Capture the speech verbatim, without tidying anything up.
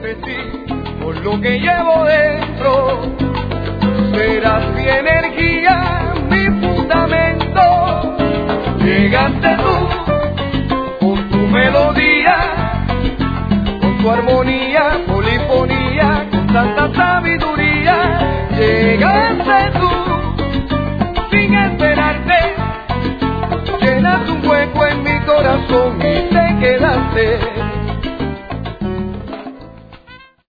ofrecí por lo que llevo dentro. Serás mi energía, mi fundamento. Llegaste tú con tu melodía, con tu armonía, polifonía, con tanta sabiduría. Llegaste tú sin esperarte, llenas un hueco en mi corazón y te quedaste.